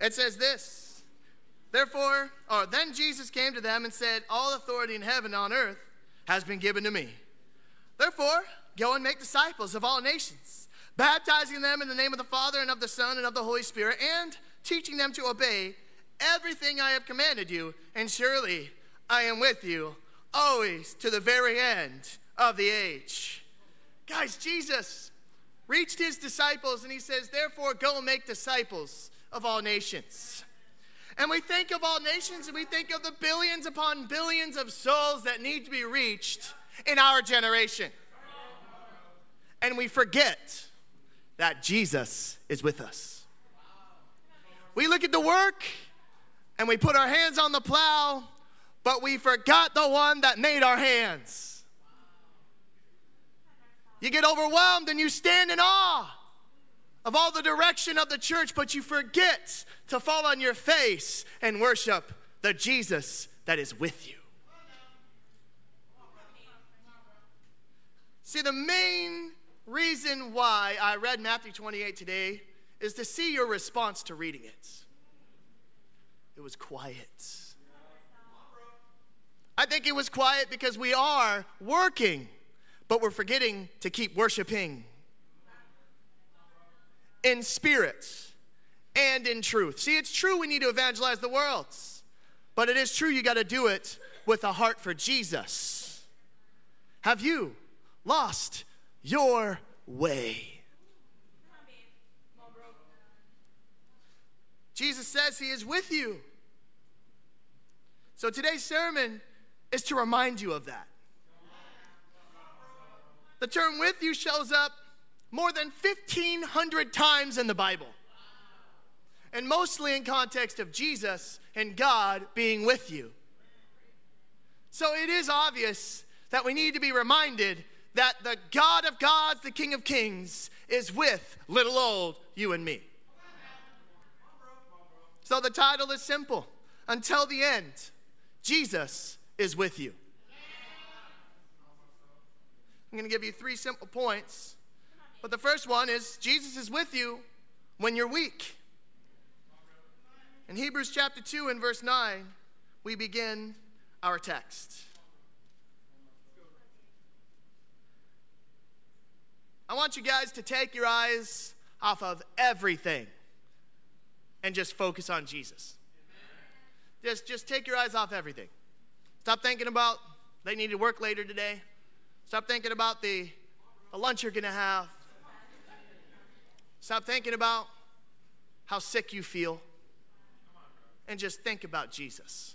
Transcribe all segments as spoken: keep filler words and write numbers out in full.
It says this, therefore, or then Jesus came to them and said, all authority in heaven and on earth has been given to me. Therefore, go and make disciples of all nations, baptizing them in the name of the Father and of the Son and of the Holy Spirit, and teaching them to obey everything I have commanded you. And surely I am with you always to the very end of the age. Guys, Jesus reached his disciples and he says, therefore, go and make disciples of all nations. And we think of all nations and we think of the billions upon billions of souls that need to be reached in our generation. And we forget that Jesus is with us. We look at the work and we put our hands on the plow, but we forgot the one that made our hands. You get overwhelmed and you stand in awe of all the direction of the church, but you forget to fall on your face and worship the Jesus that is with you. See, the main reason why I read Matthew twenty-eight today is to see your response to reading it. It was quiet. I think it was quiet because we are working, but we're forgetting to keep worshiping in spirit and in truth. See, it's true we need to evangelize the world, but it is true you got to do it with a heart for Jesus. Have you lost your way? Jesus says he is with you. So today's sermon is to remind you of that. The term with you shows up more than fifteen hundred times in the Bible. And mostly in context of Jesus and God being with you. So it is obvious that we need to be reminded that the God of gods, the King of kings, is with little old you and me. So the title is simple. Until the end, Jesus is with you. I'm going to give you three simple points. But the first one is Jesus is with you when you're weak. In Hebrews chapter two and verse nine, we begin our text. I want you guys to take your eyes off of everything and just focus on Jesus. Just, just take your eyes off everything. Stop thinking about they need to work later today. Stop thinking about the, the lunch you're going to have. Stop thinking about how sick you feel. And just think about Jesus.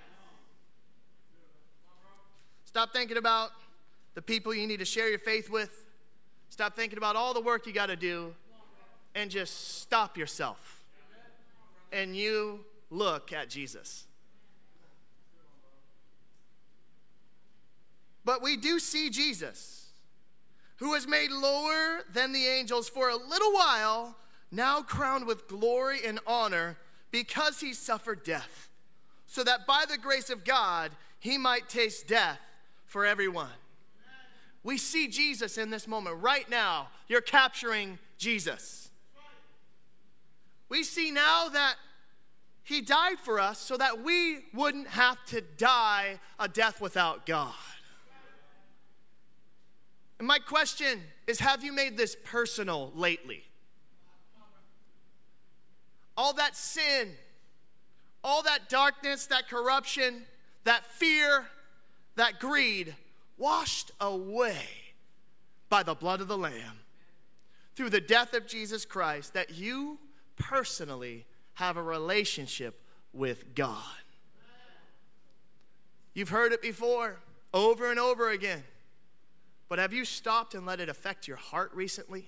Stop thinking about the people you need to share your faith with. Stop thinking about all the work you got to do. And just stop yourself. And you look at Jesus. But we do see Jesus, who was made lower than the angels for a little while, now crowned with glory and honor because he suffered death, so that by the grace of God, he might taste death for everyone. We see Jesus in this moment. Right now, you're capturing Jesus. We see now that he died for us so that we wouldn't have to die a death without God. And my question is, have you made this personal lately? All that sin, all that darkness, that corruption, that fear, that greed, washed away by the blood of the Lamb through the death of Jesus Christ, that you personally have a relationship with God. You've heard it before, over and over again. But have you stopped and let it affect your heart recently?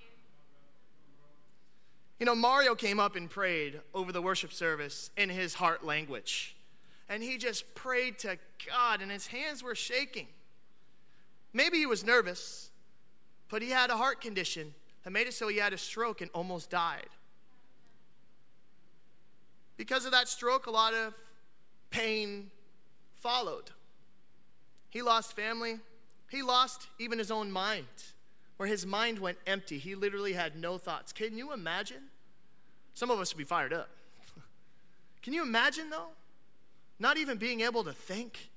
You know, Mario came up and prayed over the worship service in his heart language. And he just prayed to God, and his hands were shaking. Maybe he was nervous, but he had a heart condition that made it so he had a stroke and almost died. Because of that stroke, a lot of pain followed. He lost family. He lost even his own mind, where his mind went empty. He literally had no thoughts. Can you imagine? Some of us would be fired up. Can you imagine, though? Not even being able to think.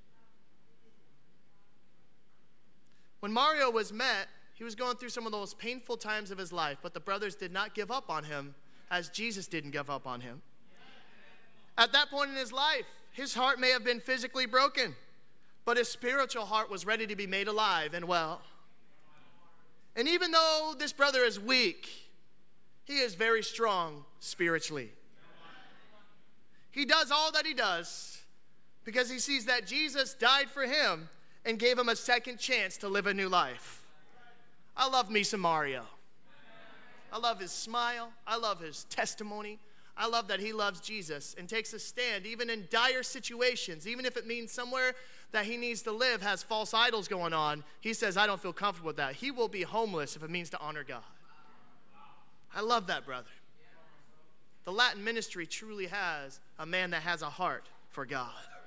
When Mario was met, he was going through some of the most painful times of his life, but the brothers did not give up on him as Jesus didn't give up on him. At that point in his life, his heart may have been physically broken, but his spiritual heart was ready to be made alive and well. And even though this brother is weak, he is very strong spiritually. He does all that he does because he sees that Jesus died for him and gave him a second chance to live a new life. I love me some Mario. I love his smile. I love his testimony. I love that he loves Jesus and takes a stand even in dire situations, even if it means somewhere that he needs to live has false idols going on. He says, I don't feel comfortable with that. He will be homeless if it means to honor God. I love that brother. The Latin ministry truly has a man that has a heart for God.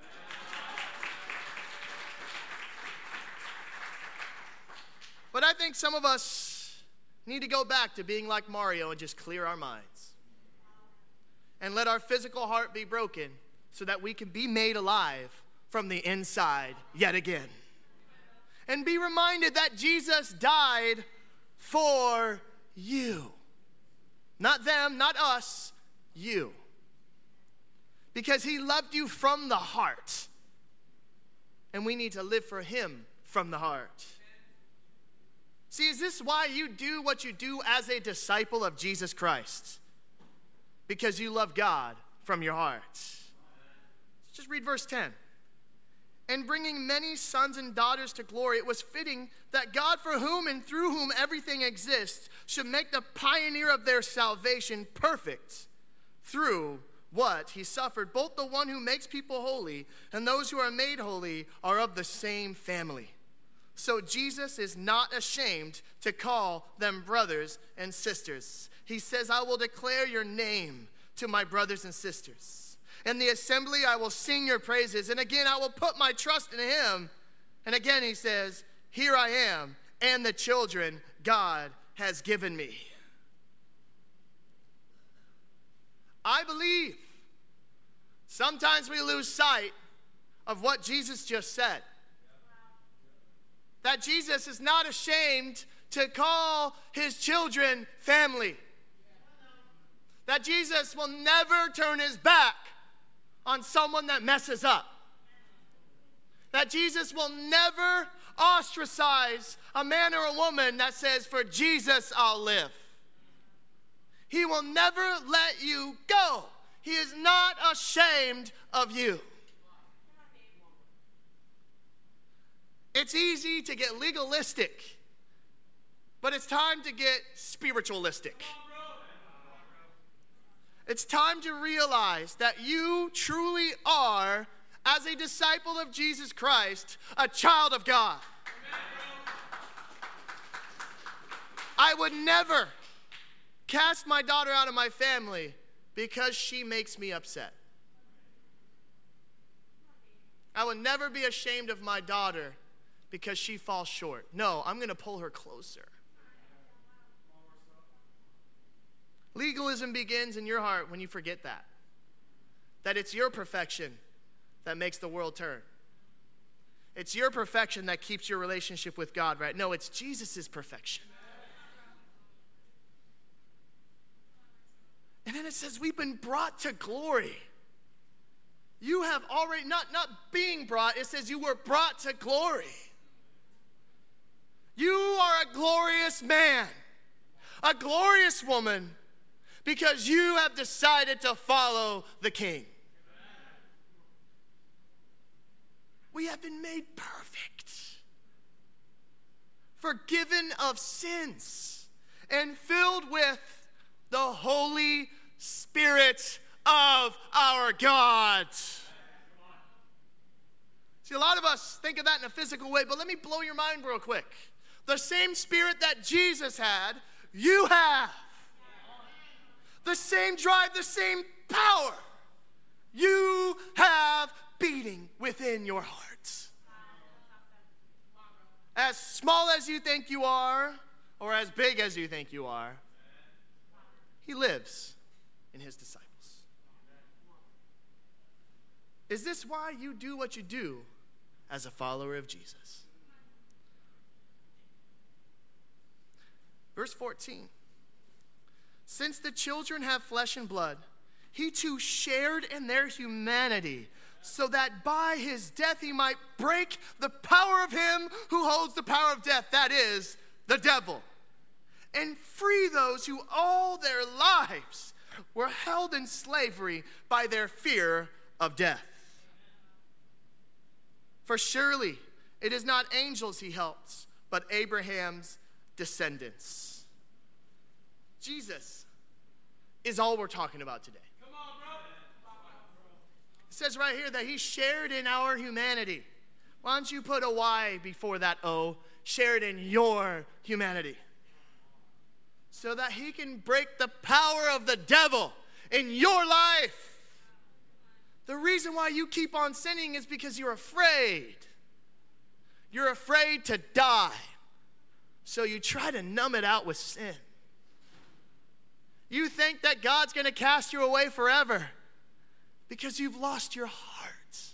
But I think some of us need to go back to being like Mario and just clear our minds. And let our physical heart be broken so that we can be made alive from the inside yet again. And be reminded that Jesus died for you. Not them, not us, you. Because he loved you from the heart. And we need to live for him from the heart. See, is this why you do what you do as a disciple of Jesus Christ? Because you love God from your heart. Let's just read verse ten. And bringing many sons and daughters to glory, it was fitting that God, for whom and through whom everything exists, should make the pioneer of their salvation perfect through what he suffered. Both the one who makes people holy and those who are made holy are of the same family. So Jesus is not ashamed to call them brothers and sisters. He says, I will declare your name to my brothers and sisters. In the assembly, I will sing your praises. And again, I will put my trust in him. And again, he says, here I am and the children God has given me. I believe sometimes we lose sight of what Jesus just said. That Jesus is not ashamed to call his children family. That Jesus will never turn his back on someone that messes up. That Jesus will never ostracize a man or a woman that says, for Jesus I'll live. He will never let you go. He is not ashamed of you. It's easy to get legalistic, but it's time to get spiritualistic. It's time to realize that you truly are, as a disciple of Jesus Christ, a child of God. I would never cast my daughter out of my family because she makes me upset. I would never be ashamed of my daughter because she falls short. No, I'm going to pull her closer. Legalism begins in your heart when you forget that. That it's your perfection that makes the world turn. It's your perfection that keeps your relationship with God right. No, it's Jesus' perfection. And then it says we've been brought to glory. You have already, not, not being brought, it says you were brought to glory. You are a glorious man, a glorious woman, because you have decided to follow the King. We have been made perfect, forgiven of sins, and filled with the Holy Spirit of our God. See, a lot of us think of that in a physical way, but let me blow your mind real quick. The same Spirit that Jesus had, you have. The same drive, the same power you have beating within your heart. As small as you think you are, or as big as you think you are, he lives in his disciples. Is this why you do what you do as a follower of Jesus? Verse fourteen. Since the children have flesh and blood, he too shared in their humanity, so that by his death he might break the power of him who holds the power of death, that is, the devil, and free those who all their lives were held in slavery by their fear of death. For surely it is not angels he helps, but Abraham's descendants. Jesus is all we're talking about today. Come on, bro. It says right here that he shared in our humanity. Why don't you put a Y before that O? Shared in your humanity. So that he can break the power of the devil in your life. The reason why you keep on sinning is because you're afraid. You're afraid to die. So you try to numb it out with sin. You think that God's going to cast you away forever because you've lost your heart.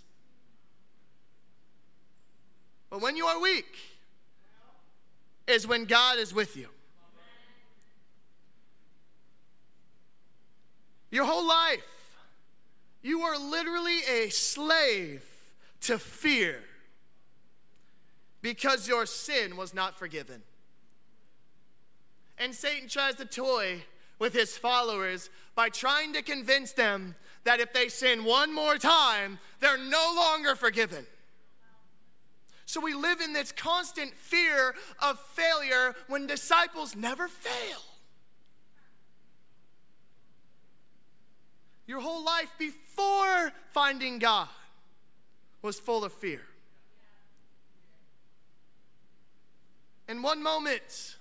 But when you are weak is when God is with you. Your whole life, you are literally a slave to fear because your sin was not forgiven. And Satan tries to toy with his followers by trying to convince them that if they sin one more time, they're no longer forgiven. So we live in this constant fear of failure when disciples never fail. Your whole life before finding God was full of fear. In one moment,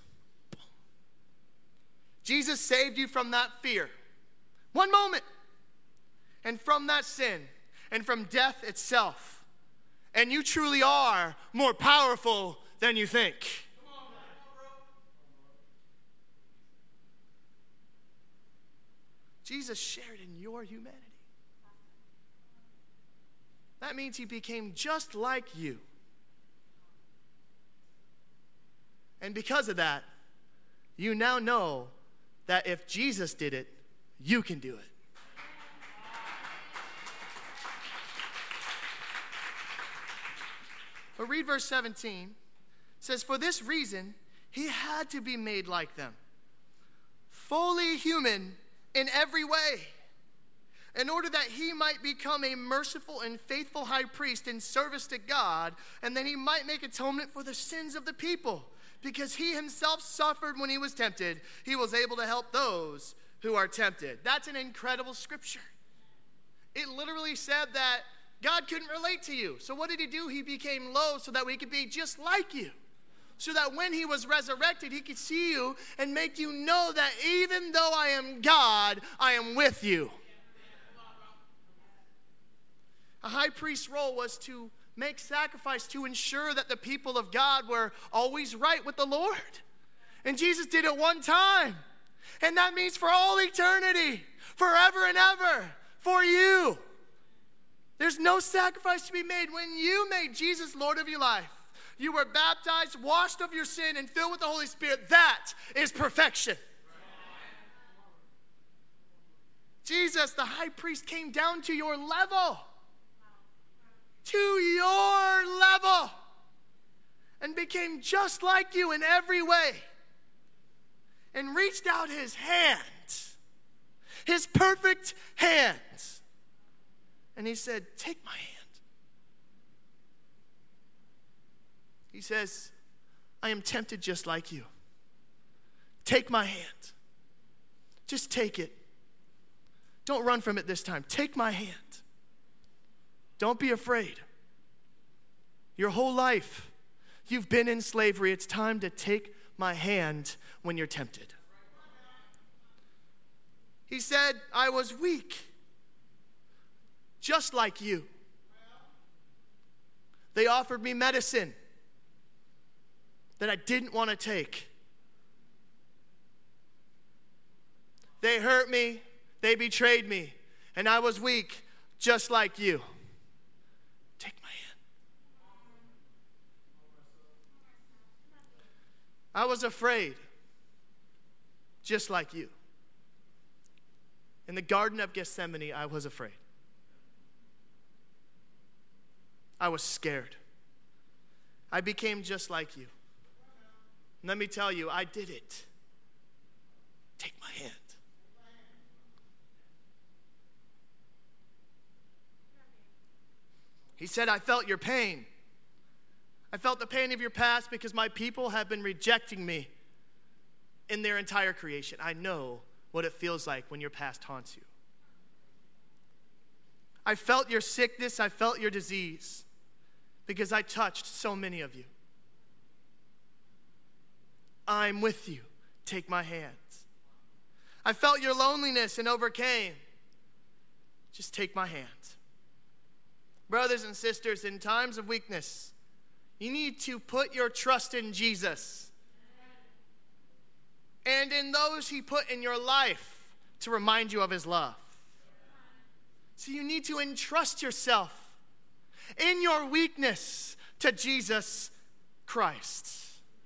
Jesus saved you from that fear. One moment. And from that sin. And from death itself. And you truly are more powerful than you think. Jesus shared in your humanity. That means he became just like you. And because of that, you now know that if Jesus did it, you can do it. But read verse seventeen. It says, for this reason, he had to be made like them, fully human in every way, in order that he might become a merciful and faithful high priest in service to God, and then he might make atonement for the sins of the people. Because he himself suffered when he was tempted, he was able to help those who are tempted. That's an incredible scripture. It literally said that God couldn't relate to you. So what did he do? He became low so that we could be just like you. So that when he was resurrected, he could see you and make you know that even though I am God, I am with you. A high priest's role was to make sacrifice to ensure that the people of God were always right with the Lord. And Jesus did it one time. And that means for all eternity, forever and ever, for you. There's no sacrifice to be made. When you made Jesus Lord of your life, you were baptized, washed of your sin, and filled with the Holy Spirit. That is perfection. Jesus, the high priest, came down to your level. To your level. And became just like you in every way. And reached out his hand. His perfect hand. And he said, take my hand. He says, I am tempted just like you. Take my hand. Just take it. Don't run from it this time. Take my hand. Don't be afraid. Your whole life, you've been in slavery. It's time to take my hand when you're tempted. He said, I was weak, just like you. They offered me medicine that I didn't want to take. They hurt me, they betrayed me, and I was weak, just like you. I was afraid, just like you. In the Garden of Gethsemane, I was afraid. I was scared. I became just like you. And let me tell you, I did it. Take my hand. He said, I felt your pain. I felt the pain of your past because my people have been rejecting me in their entire creation. I know what it feels like when your past haunts you. I felt your sickness. I felt your disease because I touched so many of you. I'm with you. Take my hand. I felt your loneliness and overcame. Just take my hand. Brothers and sisters, in times of weakness, you need to put your trust in Jesus and in those he put in your life to remind you of his love. So you need to entrust yourself in your weakness to Jesus Christ.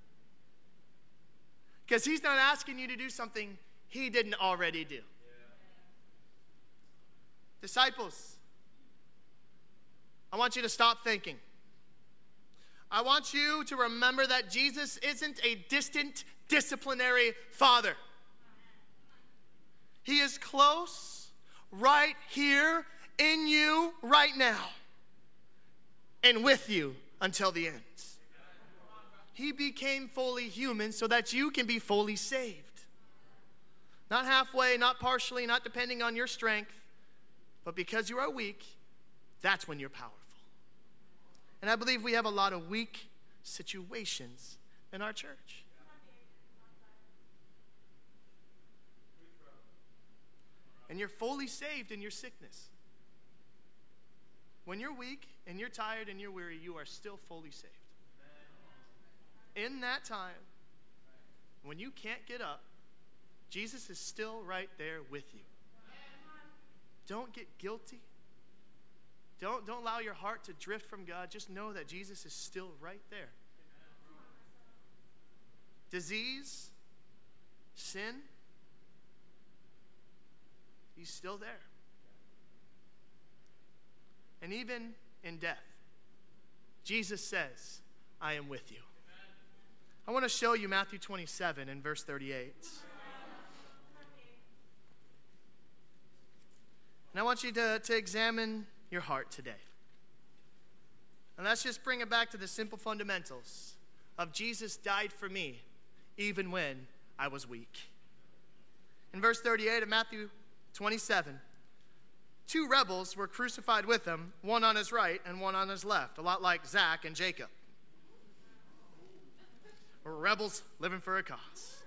Because he's not asking you to do something he didn't already do. Disciples, I want you to stop thinking. I want you to remember that Jesus isn't a distant disciplinary father. He is close, right here, in you, right now, and with you until the end. He became fully human so that you can be fully saved. Not halfway, not partially, not depending on your strength, but because you are weak, that's when you're powerful. And I believe we have a lot of weak situations in our church. And you're fully saved in your sickness. When you're weak and you're tired and you're weary, you are still fully saved. In that time, when you can't get up, Jesus is still right there with you. Don't get guilty. Don't, don't allow your heart to drift from God. Just know that Jesus is still right there. Disease, sin, he's still there. And even in death, Jesus says, I am with you. I want to show you Matthew twenty-seven and verse thirty-eight. And I want you to, to examine your heart today. And let's just bring it back to the simple fundamentals of Jesus died for me even when I was weak. In verse thirty-eight of Matthew twenty-seven, two rebels were crucified with him, one on his right and one on his left, a lot like Zach and Jacob. We're rebels living for a cause.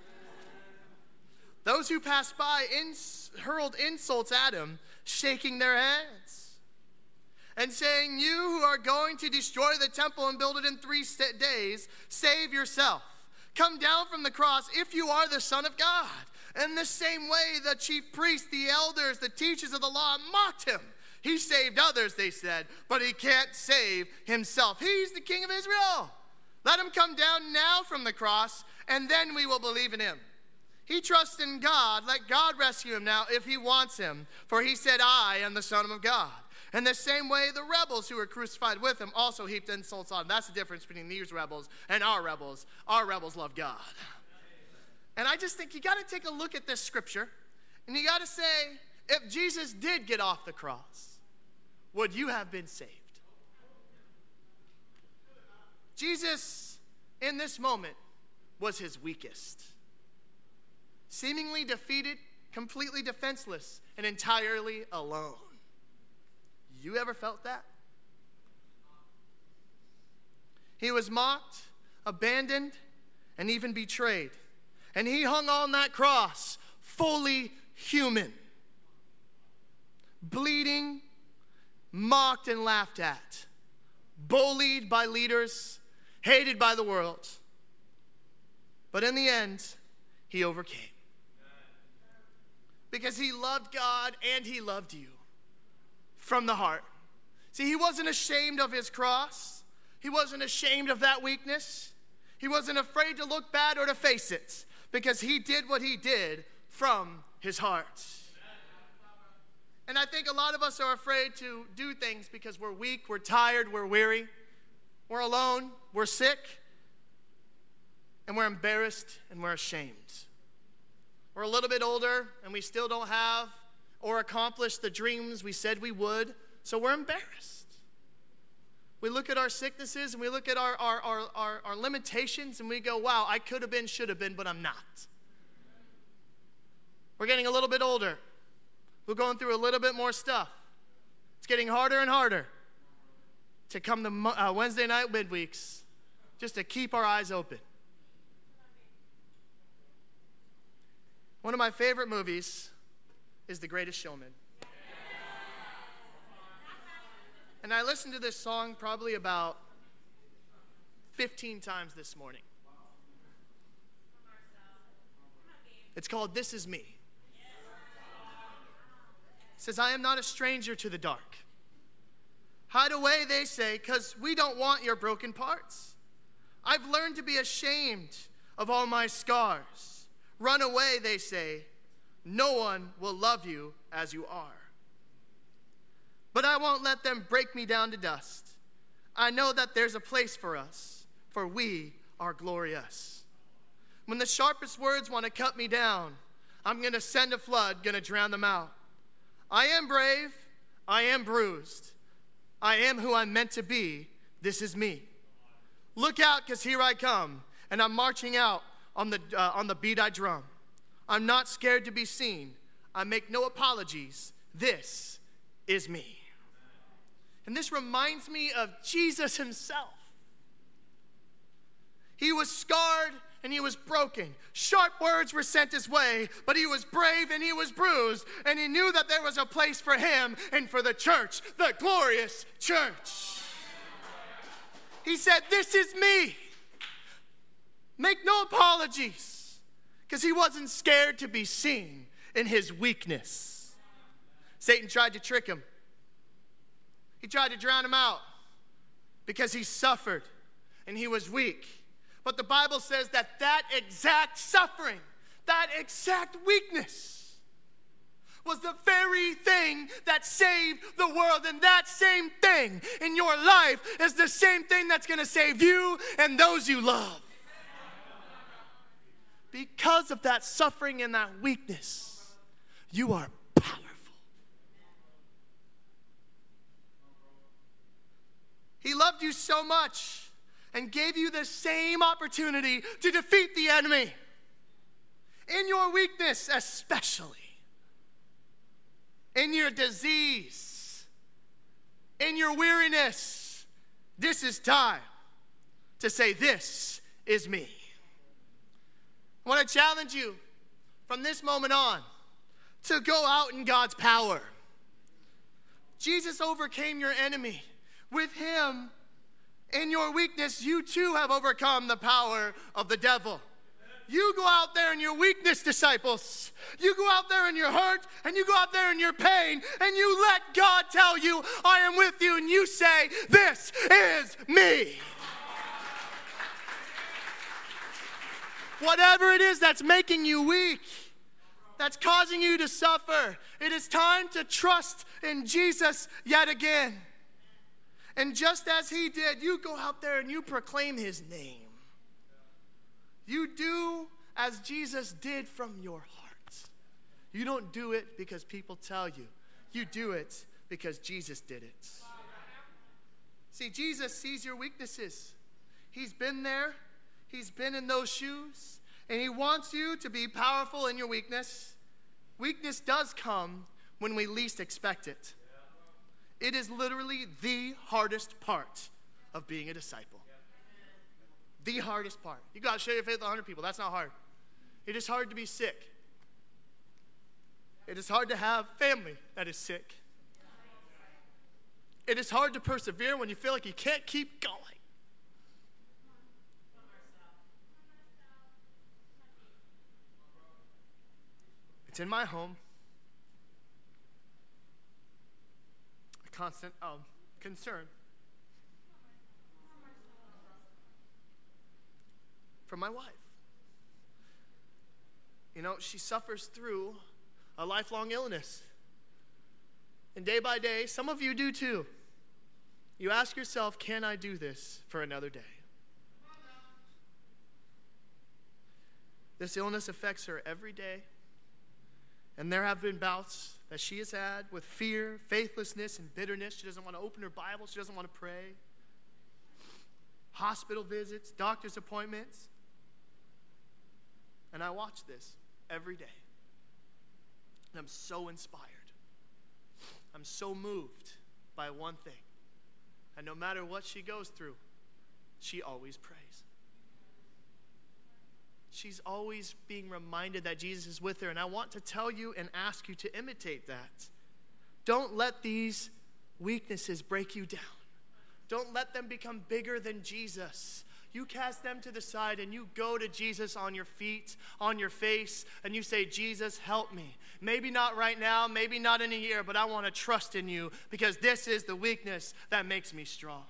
Those who passed by ins- hurled insults at him, shaking their heads and saying, you who are going to destroy the temple and build it in three st- days, save yourself. Come down from the cross if you are the Son of God. In the same way, the chief priests, the elders, the teachers of the law mocked him. He saved others, they said, but he can't save himself. He's the King of Israel. Let him come down now from the cross, and then we will believe in him. He trusts in God. Let God rescue him now if he wants him. For he said, I am the Son of God. In the same way, the rebels who were crucified with him also heaped insults on him. That's the difference between these rebels and our rebels. Our rebels love God. And I just think you got to take a look at this scripture, and you got to say, if Jesus did get off the cross, would you have been saved? Jesus, in this moment, was his weakest. Seemingly defeated, completely defenseless, and entirely alone. You ever felt that? He was mocked, abandoned, and even betrayed. And he hung on that cross, fully human, bleeding, mocked and laughed at, bullied by leaders, hated by the world. But in the end, he overcame. Because he loved God and he loved you from the heart. See, he wasn't ashamed of his cross. He wasn't ashamed of that weakness. He wasn't afraid to look bad or to face it because he did what he did from his heart. And I think a lot of us are afraid to do things because we're weak, we're tired, we're weary, we're alone, we're sick, and we're embarrassed and we're ashamed. We're a little bit older and we still don't have or accomplish the dreams we said we would, so we're embarrassed. We look at our sicknesses and we look at our, our, our, our, our limitations and we go, wow, I could have been, should have been, but I'm not. We're getting a little bit older. We're going through a little bit more stuff. It's getting harder and harder to come to uh, Wednesday night midweeks just to keep our eyes open. One of my favorite movies is The Greatest Showman. And I listened to this song probably about fifteen times this morning. It's called This Is Me. It says, I am not a stranger to the dark. Hide away, they say, because we don't want your broken parts. I've learned to be ashamed of all my scars. Run away, they say. No one will love you as you are. But I won't let them break me down to dust. I know that there's a place for us, for we are glorious. When the sharpest words want to cut me down, I'm going to send a flood, going to drown them out. I am brave, I am bruised. I am who I'm meant to be. This is me. Look out, because here I come, and I'm marching out on the, uh, on the beat I drum. I'm not scared to be seen. I make no apologies. This is me. And this reminds me of Jesus himself. He was scarred and he was broken. Sharp words were sent his way, but he was brave and he was bruised, and he knew that there was a place for him and for the church, the glorious church. He said, this is me. Make no apologies, because he wasn't scared to be seen in his weakness. Satan tried to trick him. He tried to drown him out because he suffered and he was weak. But the Bible says that that exact suffering, that exact weakness was the very thing that saved the world. And that same thing in your life is the same thing that's going to save you and those you love. Because of that suffering and that weakness, you are powerful. He loved you so much and gave you the same opportunity to defeat the enemy. In your weakness especially. In your disease. In your weariness. This is time to say, this is me. I want to challenge you from this moment on to go out in God's power. Jesus overcame your enemy. With him, in your weakness, you too have overcome the power of the devil. You go out there in your weakness, disciples. You go out there in your hurt, and you go out there in your pain, and you let God tell you, I am with you, and you say, this is me. Whatever it is that's making you weak, that's causing you to suffer, it is time to trust in Jesus yet again. And just as he did, you go out there and you proclaim his name. You do as Jesus did from your heart. You don't do it because people tell you. You do it because Jesus did it. See, Jesus sees your weaknesses. He's been there. He's been in those shoes. And he wants you to be powerful in your weakness. Weakness does come when we least expect it. It is literally the hardest part of being a disciple. The hardest part. You got to share your faith with one hundred people. That's not hard. It is hard to be sick. It is hard to have family that is sick. It is hard to persevere when you feel like you can't keep going. It's in my home. Constant um, concern. from my wife. You know, she suffers through a lifelong illness. And day by day, some of you do too. You ask yourself, can I do this for another day? This illness affects her every day. And there have been bouts that she has had with fear, faithlessness, and bitterness. She doesn't want to open her Bible. She doesn't want to pray. Hospital visits, doctor's appointments. And I watch this every day. And I'm so inspired. I'm so moved by one thing. And no matter what she goes through, she always prays. She's always being reminded that Jesus is with her. And I want to tell you and ask you to imitate that. Don't let these weaknesses break you down. Don't let them become bigger than Jesus. You cast them to the side and you go to Jesus on your feet, on your face, and you say, Jesus, help me. Maybe not right now, maybe not in a year, but I want to trust in you because this is the weakness that makes me strong.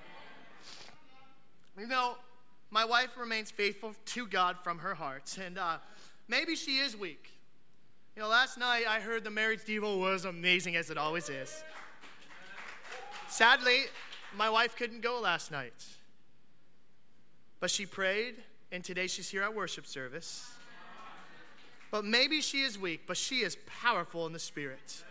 You know, my wife remains faithful to God from her heart, and uh, maybe she is weak. You know, last night I heard the marriage devo was amazing, as it always is. Sadly, my wife couldn't go last night, but she prayed, and today she's here at worship service. But maybe she is weak, but she is powerful in the Spirit.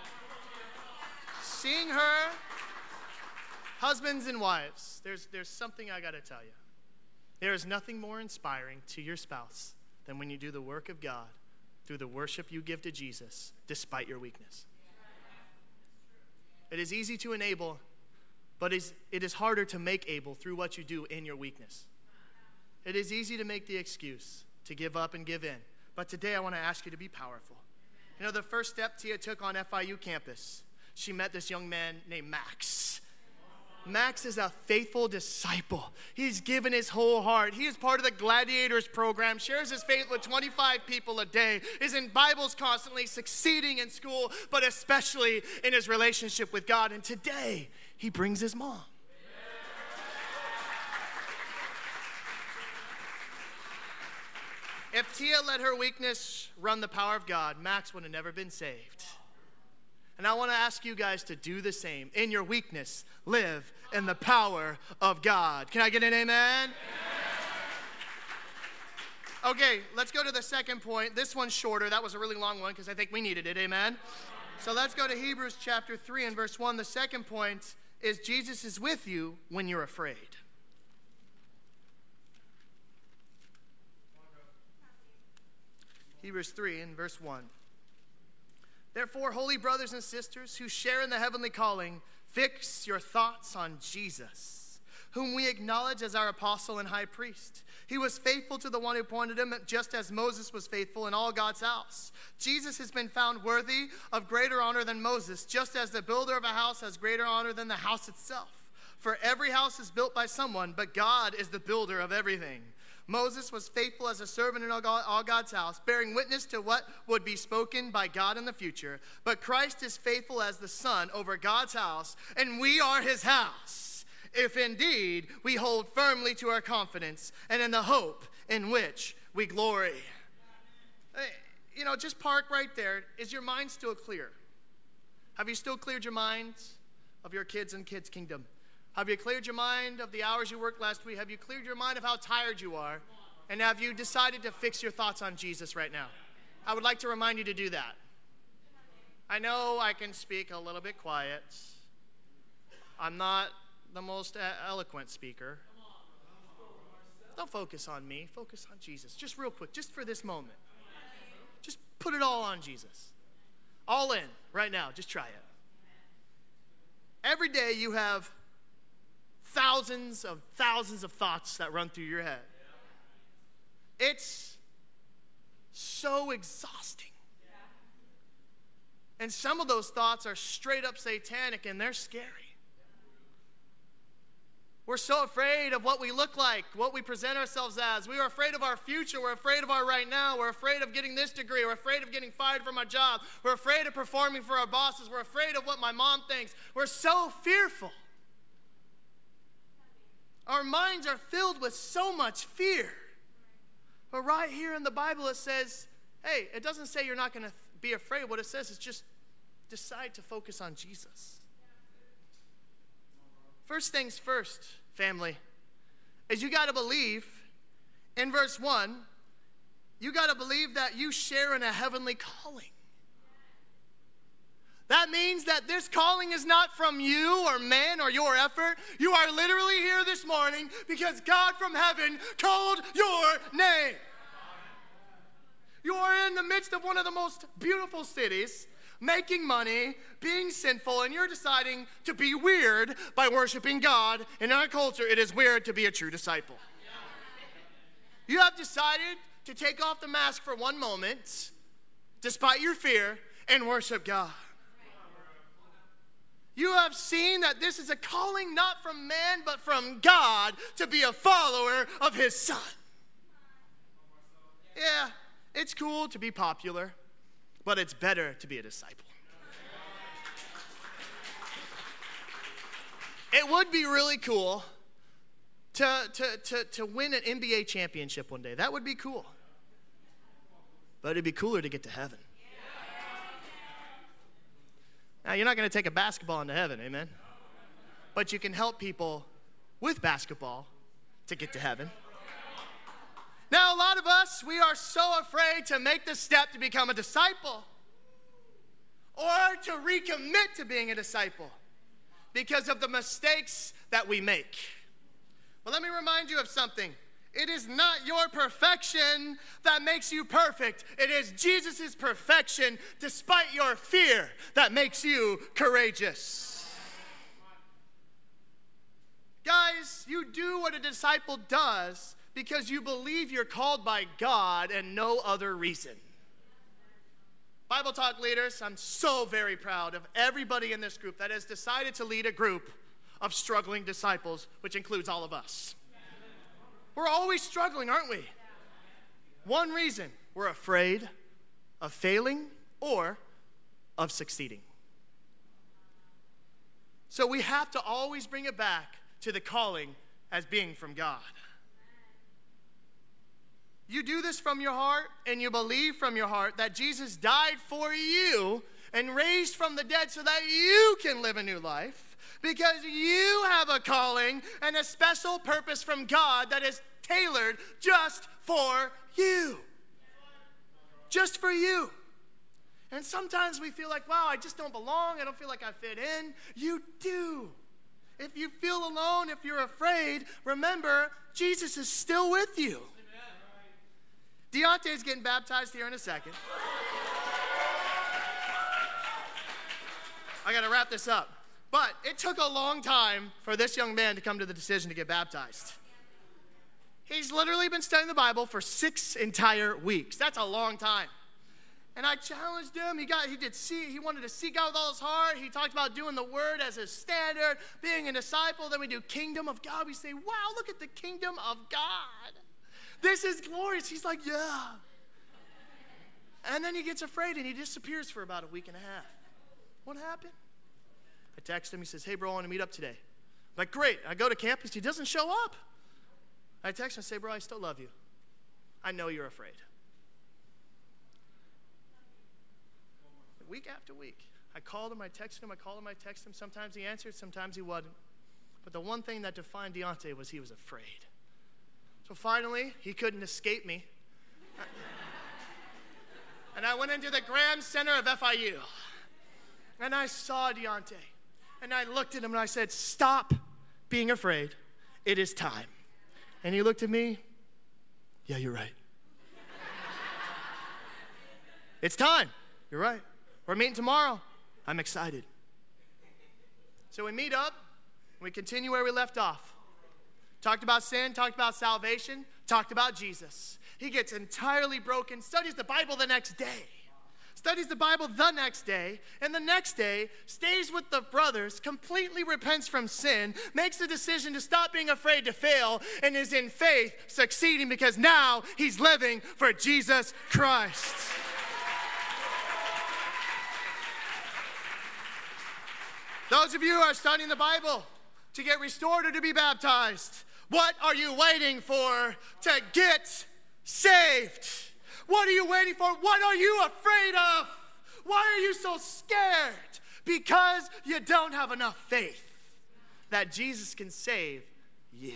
Seeing her, husbands and wives, there's, there's something I got to tell you. There is nothing more inspiring to your spouse than when you do the work of God through the worship you give to Jesus despite your weakness. It is easy to enable, but it is harder to make able through what you do in your weakness. It is easy to make the excuse, to give up and give in. But today I want to ask you to be powerful. You know, the first step Tia took on F I U campus, she met this young man named Max. Max is a faithful disciple. He's given his whole heart. He is part of the Gladiators program, shares his faith with twenty-five people a day, is in Bibles constantly, succeeding in school, but especially in his relationship with God. And today, he brings his mom. If Tia let her weakness run the power of God, Max would have never been saved. And I want to ask you guys to do the same. In your weakness, live in the power of God. Can I get an amen? Amen. Okay, let's go to the second point. This one's shorter. That was a really long one because I think we needed it. Amen? So let's go to Hebrews chapter three and verse one. The second point is Jesus is with you when you're afraid. Hebrews three and verse one. Therefore, holy brothers and sisters who share in the heavenly calling, fix your thoughts on Jesus, whom we acknowledge as our apostle and high priest. He was faithful to the one who appointed him, just as Moses was faithful in all God's house. Jesus has been found worthy of greater honor than Moses, just as the builder of a house has greater honor than the house itself. For every house is built by someone, but God is the builder of everything. Moses was faithful as a servant in all God's house, bearing witness to what would be spoken by God in the future. But Christ is faithful as the Son over God's house, and we are his house, if indeed we hold firmly to our confidence and in the hope in which we glory. You know, just park right there. Is your mind still clear? Have you still cleared your mind of your kids and kids' kingdom? Have you cleared your mind of the hours you worked last week? Have you cleared your mind of how tired you are? And have you decided to fix your thoughts on Jesus right now? I would like to remind you to do that. I know I can speak a little bit quiet. I'm not the most eloquent speaker. Don't focus on me. Focus on Jesus. Just real quick, just for this moment. Just put it all on Jesus. All in right now. Just try it. Every day you have thousands of thousands of thoughts that run through your head. It's so exhausting. And some of those thoughts are straight up satanic and they're scary. We're so afraid of what we look like, what we present ourselves as. We are afraid of our future. We're afraid of our right now. We're afraid of getting this degree. We're afraid of getting fired from our job. We're afraid of performing for our bosses. We're afraid of what my mom thinks. We're so fearful. Our minds are filled with so much fear. But right here in the Bible it says, hey, it doesn't say you're not going to be afraid. What it says is just decide to focus on Jesus. First things first, family, is you got to believe in verse one, you got to believe that you share in a heavenly calling. That means that this calling is not from you or man or your effort. You are literally here this morning because God from heaven called your name. You are in the midst of one of the most beautiful cities, making money, being sinful, and you're deciding to be weird by worshiping God. In our culture, it is weird to be a true disciple. You have decided to take off the mask for one moment, despite your fear, and worship God. You have seen that this is a calling not from man, but from God to be a follower of his Son. Yeah, it's cool to be popular, but it's better to be a disciple. It would be really cool to, to, to, to win an N B A championship one day. That would be cool. But it'd be cooler to get to heaven. Now, you're not going to take a basketball into heaven, amen? But you can help people with basketball to get to heaven. Now, a lot of us, we are so afraid to make the step to become a disciple or to recommit to being a disciple because of the mistakes that we make. But let me remind you of something. It is not your perfection that makes you perfect. It is Jesus' perfection, despite your fear, that makes you courageous. Guys, you do what a disciple does because you believe you're called by God and no other reason. Bible Talk leaders, I'm so very proud of everybody in this group that has decided to lead a group of struggling disciples, which includes all of us. We're always struggling, aren't we? One reason, we're afraid of failing or of succeeding. So we have to always bring it back to the calling as being from God. You do this from your heart and you believe from your heart that Jesus died for you and raised from the dead so that you can live a new life. Because you have a calling and a special purpose from God that is tailored just for you. Just for you. And sometimes we feel like, wow, I just don't belong. I don't feel like I fit in. You do. If you feel alone, if you're afraid, remember, Jesus is still with you. Deontay is getting baptized here in a second. I got to wrap this up. But it took a long time for this young man to come to the decision to get baptized. He's literally been studying the Bible for six entire weeks. That's a long time. And I challenged him. He got, he did see, he wanted to seek God with all his heart. He talked about doing the word as his standard, being a disciple. Then we do kingdom of God. We say, wow, look at the kingdom of God. This is glorious. He's like, yeah. And then he gets afraid and he disappears for about a week and a half. What happened? I text him. He says, hey, bro, I want to meet up today. I'm like, great. I go to campus. He doesn't show up. I text him and say, bro, I still love you. I know you're afraid. Week after week, I called him. I texted him. I called him. I texted him. Sometimes he answered. Sometimes he wasn't. But the one thing that defined Deontay was he was afraid. So finally, he couldn't escape me. And I went into the Graham Center of F I U. And I saw Deontay. And I looked at him and I said, stop being afraid. It is time. And he looked at me. Yeah, you're right. It's time. You're right. We're meeting tomorrow. I'm excited. So we meet up. And we continue where we left off. Talked about sin, talked about salvation, talked about Jesus. He gets entirely broken, studies the Bible the next day. Studies the Bible the next day, and the next day stays with the brothers, completely repents from sin, makes the decision to stop being afraid to fail, and is in faith succeeding because now he's living for Jesus Christ. Those of you who are studying the Bible to get restored or to be baptized, what are you waiting for to get saved. What are you waiting for? What are you afraid of? Why are you so scared? Because you don't have enough faith that Jesus can save you.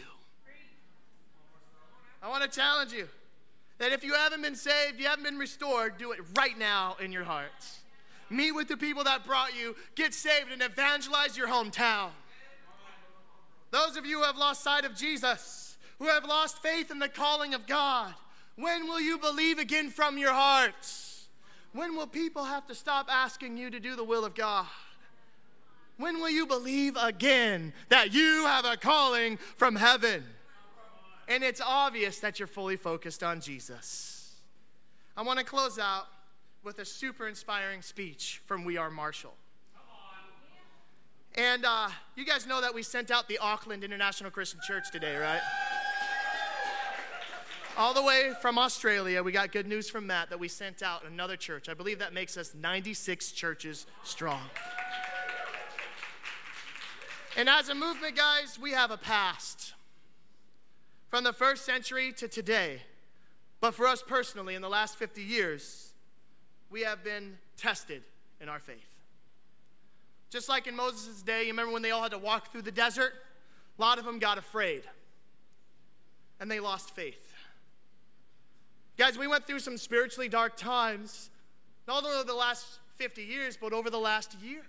I want to challenge you that if you haven't been saved, you haven't been restored, do it right now in your hearts. Meet with the people that brought you, get saved, and evangelize your hometown. Those of you who have lost sight of Jesus, who have lost faith in the calling of God, when will you believe again from your hearts? When will people have to stop asking you to do the will of God? When will you believe again that you have a calling from heaven? And it's obvious that you're fully focused on Jesus. I want to close out with a super inspiring speech from We Are Marshall. And uh, you guys know that we sent out the Auckland International Christian Church today, right? All the way from Australia, we got good news from Matt that we sent out another church. I believe that makes us ninety-six churches strong. And as a movement, guys, we have a past. From the first century to today. But for us personally, in the last fifty years, we have been tested in our faith. Just like in Moses' day, you remember when they all had to walk through the desert? A lot of them got afraid. And they lost faith. Guys, we went through some spiritually dark times, not over the last fifty years, but over the last year.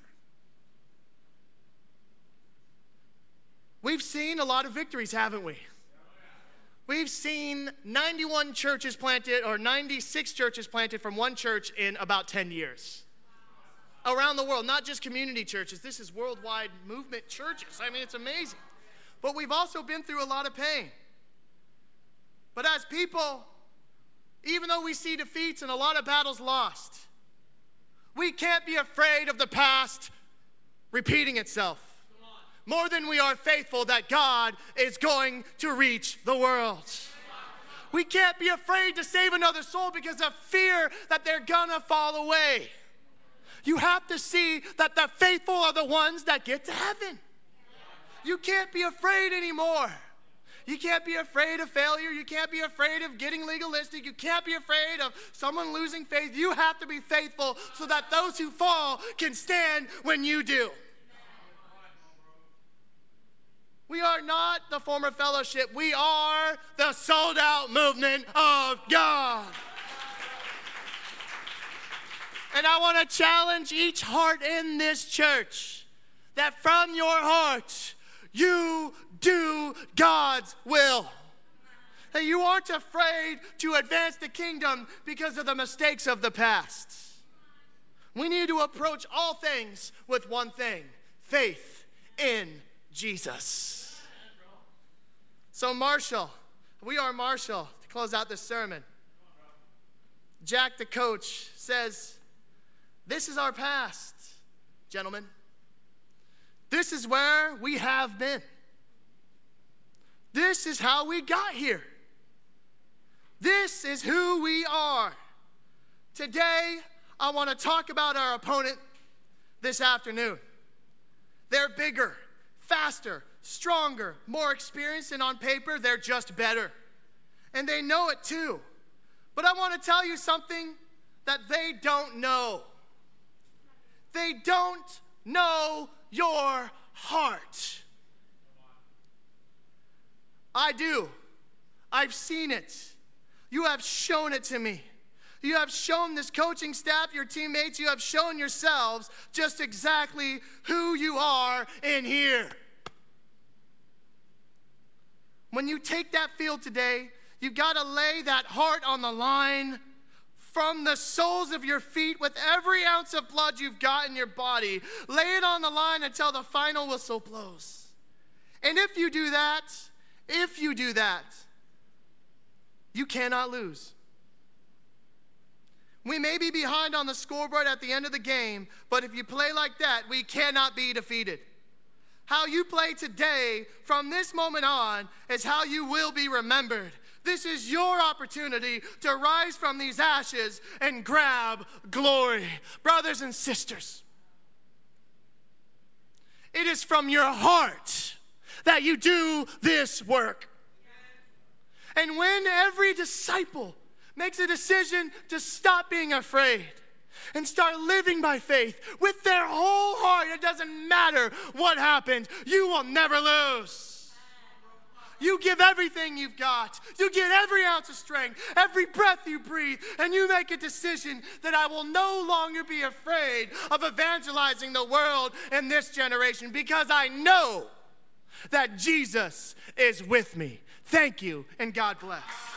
We've seen a lot of victories, haven't we? We've seen ninety-one churches planted, or ninety-six churches planted from one church in about ten years. Around the world, not just community churches. This is worldwide movement churches. I mean, it's amazing. But we've also been through a lot of pain. But as people, even though we see defeats and a lot of battles lost, we can't be afraid of the past repeating itself. More than we are faithful that God is going to reach the world. We can't be afraid to save another soul because of fear that they're gonna fall away. You have to see that the faithful are the ones that get to heaven. You can't be afraid anymore. You can't be afraid of failure. You can't be afraid of getting legalistic. You can't be afraid of someone losing faith. You have to be faithful so that those who fall can stand when you do. We are not the former fellowship. We are the sold out movement of God. And I want to challenge each heart in this church that from your heart, you do God's will. That you aren't afraid to advance the kingdom because of the mistakes of the past. We need to approach all things with one thing: faith in Jesus. So Marshall, we are Marshall, to close out this sermon. Jack, the coach, says, this is our past, gentlemen. This is where we have been. This is how we got here. This is who we are. Today, I want to talk about our opponent this afternoon. They're bigger, faster, stronger, more experienced, and on paper, they're just better. And they know it too. But I want to tell you something that they don't know. They don't know your heart. I do. I've seen it. You have shown it to me. You have shown this coaching staff, your teammates, you have shown yourselves just exactly who you are in here. When you take that field today, you got to lay that heart on the line from the soles of your feet with every ounce of blood you've got in your body. Lay it on the line until the final whistle blows. And if you do that, if you do that, you cannot lose. We may be behind on the scoreboard at the end of the game, but if you play like that, we cannot be defeated. How you play today, from this moment on, is how you will be remembered. This is your opportunity to rise from these ashes and grab glory. Brothers and sisters, it is from your heart that you do this work. And when every disciple makes a decision to stop being afraid and start living by faith with their whole heart, it doesn't matter what happens, you will never lose. You give everything you've got. You get every ounce of strength, every breath you breathe, and you make a decision that I will no longer be afraid of evangelizing the world in this generation because I know that Jesus is with me. Thank you, and God bless.